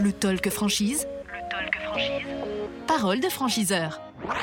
Le talk franchise. Parole de franchiseur.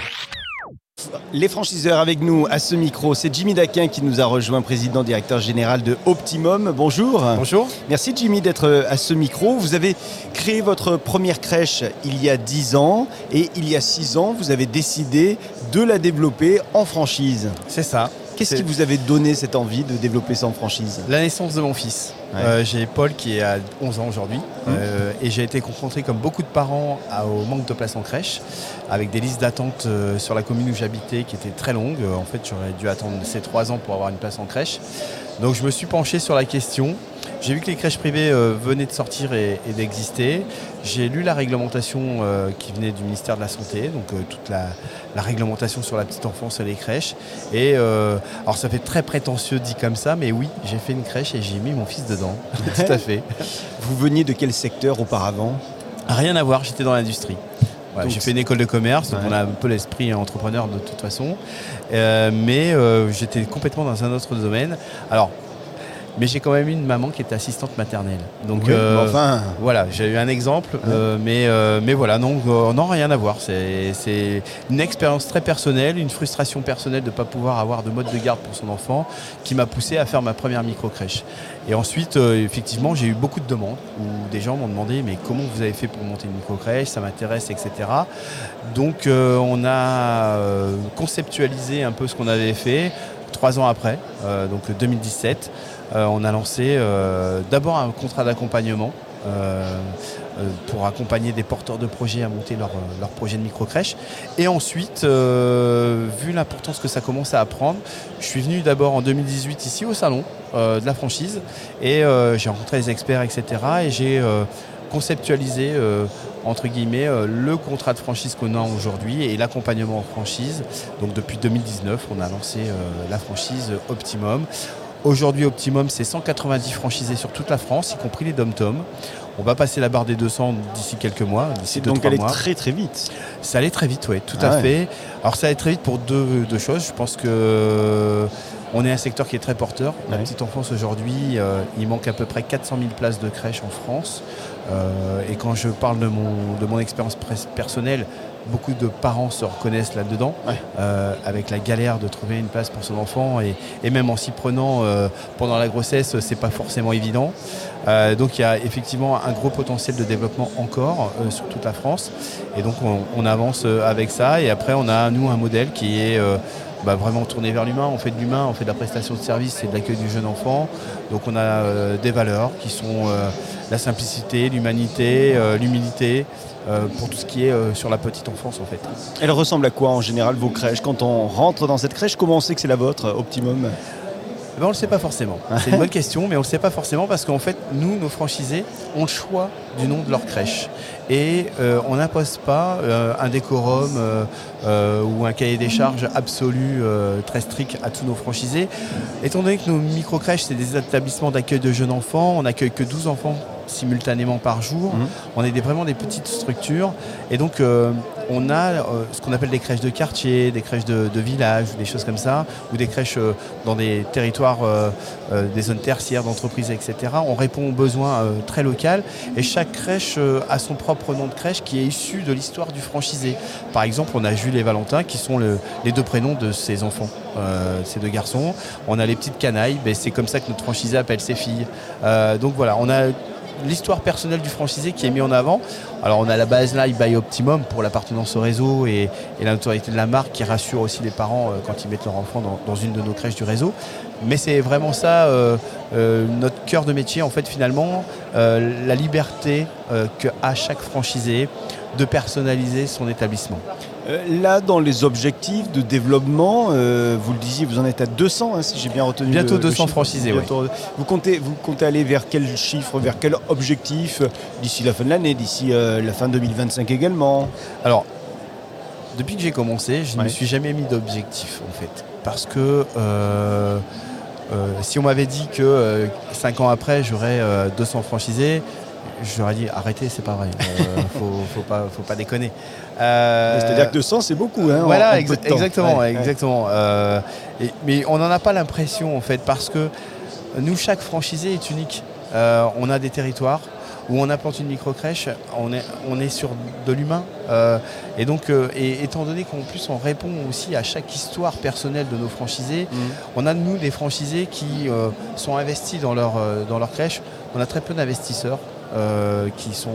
Les franchiseurs avec nous à ce micro, c'est Jimmy Daquin qui nous a rejoint, président directeur général de Optimum. Bonjour. Bonjour. Merci Jimmy d'être à ce micro. Vous avez créé votre première crèche il y a 10 ans et il y a 6 ans, vous avez décidé de la développer en franchise. C'est ça. Qu'est-ce qui vous avait donné cette envie de développer ça en franchise ? La naissance de mon fils. Ouais. J'ai Paul qui a 11 ans aujourd'hui et j'ai été confronté comme beaucoup de parents au manque de place en crèche avec des listes d'attente sur la commune où j'habitais qui étaient très longues. En fait, j'aurais dû attendre ces 3 ans pour avoir une place en crèche. Donc je me suis penché sur la question. J'ai vu que les crèches privées venaient de sortir et d'exister. J'ai lu la réglementation qui venait du ministère de la Santé, donc toute la réglementation sur la petite enfance et les crèches. Et alors ça fait très prétentieux dit comme ça, mais oui, j'ai fait une crèche et j'ai mis mon fils dedans. Tout à fait. Vous veniez de quel secteur auparavant ? Rien à voir, j'étais dans l'industrie. Voilà, Donc j'ai fait une école de commerce, donc on a un peu l'esprit entrepreneur de toute façon. Mais j'étais complètement dans un autre domaine. Alors, mais j'ai quand même eu une maman qui était assistante maternelle. Donc oui, enfin... voilà, j'ai eu un exemple, mais voilà, non, rien à voir. C'est une expérience très personnelle, une frustration personnelle de ne pas pouvoir avoir de mode de garde pour son enfant qui m'a poussé à faire ma première micro-crèche. Et ensuite, effectivement, j'ai eu beaucoup de demandes où des gens m'ont demandé mais comment vous avez fait pour monter une micro-crèche, ça m'intéresse, etc. Donc on a conceptualisé un peu ce qu'on avait fait. 3 ans après, donc 2017, on a lancé d'abord un contrat d'accompagnement pour accompagner des porteurs de projets à monter leur projet de micro-crèche. Et ensuite, vu l'importance que ça commençait à prendre, je suis venu d'abord en 2018 ici au salon de la franchise et j'ai rencontré les experts, etc. Et j'ai conceptualisé entre guillemets le contrat de franchise qu'on a aujourd'hui et l'accompagnement en franchise. Donc depuis 2019, on a lancé la franchise Optimum. Aujourd'hui, Optimum, c'est 190 franchisés sur toute la France, y compris les DOM-TOM. On va passer la barre des 200 d'ici quelques mois, d'ici 2-3 mois. Donc elle est très très vite. Ça allait très vite, oui, tout à fait. Alors ça allait très vite pour deux choses. Je pense que on est un secteur qui est très porteur. La petite enfance aujourd'hui, il manque à peu près 400 000 places de crèche en France. Et quand je parle de mon expérience personnelle, beaucoup de parents se reconnaissent là-dedans, avec la galère de trouver une place pour son enfant et même en s'y prenant pendant la grossesse, c'est pas forcément évident. Donc il y a effectivement un gros potentiel de développement encore sur toute la France. Et donc on avance avec ça. Et après on a nous un modèle qui est vraiment tourné vers l'humain. On fait de l'humain, on fait de la prestation de service et de l'accueil du jeune enfant. Donc on a des valeurs qui sont la simplicité, l'humanité, l'humilité, pour tout ce qui est sur la petite enfance en fait. Elle ressemble à quoi en général vos crèches ? Quand on rentre dans cette crèche, comment on sait que c'est la vôtre, Optimum ? On ne le sait pas forcément. C'est une bonne question, mais on ne le sait pas forcément parce qu'en fait, nous, nos franchisés, ont le choix du nom de leur crèche. Et on n'impose pas un décorum ou un cahier des charges absolu, très strict à tous nos franchisés. Étant donné que nos micro-crèches, c'est des établissements d'accueil de jeunes enfants, on n'accueille que 12 enfants simultanément par jour. On est vraiment des petites structures. Et donc, on a ce qu'on appelle des crèches de quartier, des crèches de village, des choses comme ça, ou des crèches dans des territoires, des zones tertiaires d'entreprises, etc. On répond aux besoins très locaux. Et chaque crèche a son propre nom de crèche qui est issu de l'histoire du franchisé. Par exemple, on a Jules et Valentin qui sont les 2 prénoms de ses enfants, ces 2 garçons. On a les petites canailles, c'est comme ça que notre franchisé appelle ses filles. Donc voilà, on a l'histoire personnelle du franchisé qui est mise en avant. Alors on a la baseline by Optimum pour l'appartenance au réseau et la notoriété de la marque qui rassure aussi les parents quand ils mettent leur enfant dans une de nos crèches du réseau. Mais c'est vraiment ça notre cœur de métier en fait finalement, la liberté qu'a chaque franchisé de personnaliser son établissement. Là, dans les objectifs de développement, vous le disiez, vous en êtes à 200, si j'ai bien retenu. Bientôt 200 franchisés, oui. Vous comptez aller vers quel chiffre, vers quel objectif d'ici la fin de l'année, d'ici la fin 2025 également ? Alors, depuis que j'ai commencé, je ne me suis jamais mis d'objectif, en fait. Parce que si on m'avait dit que 5 ans après, j'aurais 200 franchisés, j'aurais dit arrêtez, c'est pas vrai, faut pas déconner. C'est-à-dire que 200 c'est beaucoup, hein. Voilà, en peu de temps. exactement. Mais on n'en a pas l'impression en fait, parce que nous, chaque franchisé est unique. On a des territoires, où on implante une micro-crèche, on est sur de l'humain. Et donc, étant donné qu'en plus on répond aussi à chaque histoire personnelle de nos franchisés, on a de nous des franchisés qui sont investis dans leur crèche. On a très peu d'investisseurs. Qui sont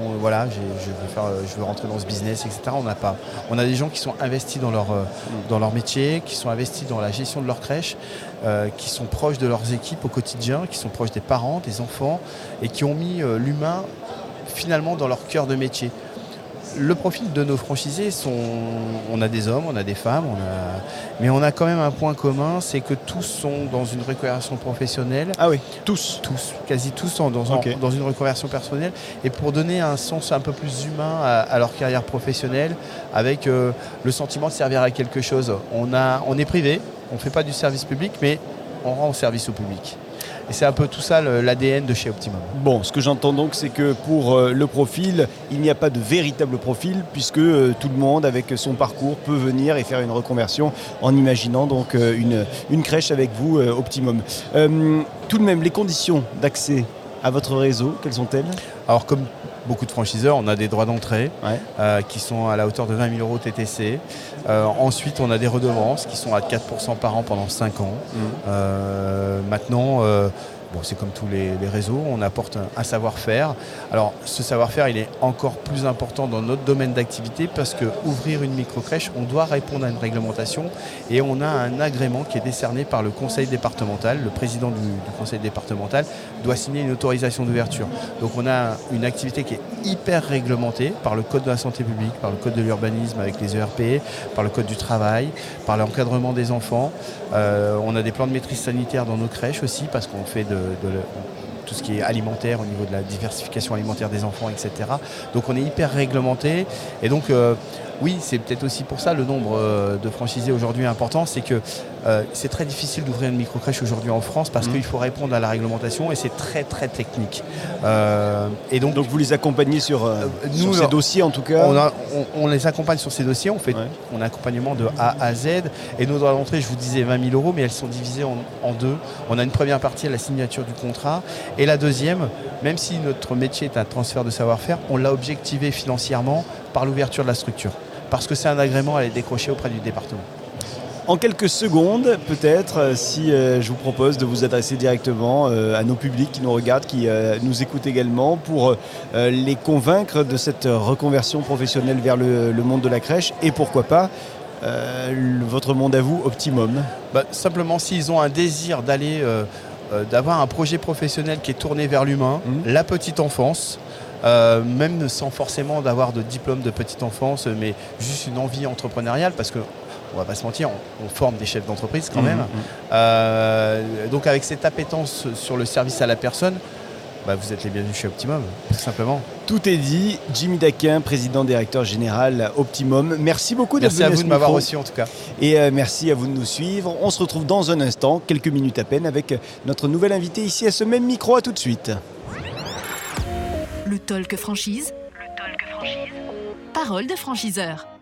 je veux rentrer dans ce business, etc. On a des gens qui sont investis dans leur métier, qui sont investis dans la gestion de leur crèche, qui sont proches de leurs équipes au quotidien, qui sont proches des parents, des enfants et qui ont mis l'humain finalement dans leur cœur de métier. Le profil de nos franchisés on a des hommes, on a des femmes, mais on a quand même un point commun, c'est que tous sont dans une reconversion professionnelle. Ah oui, tous, quasi tous sont dans une reconversion personnelle, et pour donner un sens un peu plus humain à leur carrière professionnelle, avec le sentiment de servir à quelque chose. On est privé, on ne fait pas du service public, mais on rend service au public. Et c'est un peu tout ça l'ADN de chez Optimum. Bon, ce que j'entends donc, c'est que pour le profil, il n'y a pas de véritable profil, puisque tout le monde, avec son parcours, peut venir et faire une reconversion en imaginant donc une crèche avec vous, Optimum. Tout de même, les conditions d'accès à votre réseau, quelles sont-elles ? Alors, comme beaucoup de franchiseurs, on a des droits d'entrée qui sont à la hauteur de 20 000 € TTC. Ensuite, on a des redevances qui sont à 4% par an pendant 5 ans. Maintenant, c'est comme tous les réseaux, on apporte un savoir-faire. Alors, ce savoir-faire, il est encore plus important dans notre domaine d'activité parce qu'ouvrir une micro-crèche, on doit répondre à une réglementation et on a un agrément qui est décerné par le conseil départemental. Le président du conseil départemental doit signer une autorisation d'ouverture. Donc, on a une activité qui est hyper réglementée par le code de la santé publique, par le code de l'urbanisme avec les ERP, par le code du travail, par l'encadrement des enfants. On a des plans de maîtrise sanitaire dans nos crèches aussi parce qu'on fait tout ce qui est alimentaire au niveau de la diversification alimentaire des enfants, etc. Donc on est hyper réglementé et donc oui, c'est peut-être aussi pour ça le nombre de franchisés aujourd'hui est important, c'est que c'est très difficile d'ouvrir une micro-crèche aujourd'hui en France parce qu'il faut répondre à la réglementation et c'est très très technique. Et donc vous les accompagnez sur ces dossiers en tout cas. On les accompagne sur ces dossiers, on fait un accompagnement de A à Z et nos droits d'entrée, je vous disais 20 000 €, mais elles sont divisées en deux. On a une première partie à la signature du contrat et la deuxième, même si notre métier est un transfert de savoir-faire, on l'a objectivé financièrement par l'ouverture de la structure. Parce que c'est un agrément à aller décrocher auprès du département. En quelques secondes, peut-être, si je vous propose de vous adresser directement à nos publics qui nous regardent, qui nous écoutent également, pour les convaincre de cette reconversion professionnelle vers le monde de la crèche et pourquoi pas votre monde à vous, Optimum. Simplement, s'ils ont un désir d'avoir un projet professionnel qui est tourné vers l'humain, la petite enfance, même sans forcément d'avoir de diplôme de petite enfance, mais juste une envie entrepreneuriale, parce que on va pas se mentir, on forme des chefs d'entreprise quand même. Donc avec cette appétence sur le service à la personne, vous êtes les bienvenus chez Optimum, tout simplement. Tout est dit. Jimmy Daquin, président directeur général Optimum. Merci beaucoup d'être venu. Merci à vous de m'avoir reçu en tout cas. Et merci à vous de nous suivre. On se retrouve dans un instant, quelques minutes à peine, avec notre nouvel invité ici à ce même micro. À tout de suite. Le Talk Franchise. Parole de franchiseur.